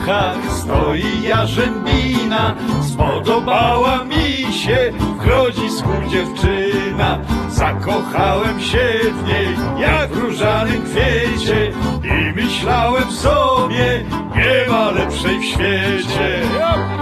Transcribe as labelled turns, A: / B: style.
A: górkach stoi jarzębina. Spodobała mi się w Grodzisku dziewczyna. Zakochałem się w niej jak w różanym kwiecie i myślałem sobie, nie ma lepszej w świecie.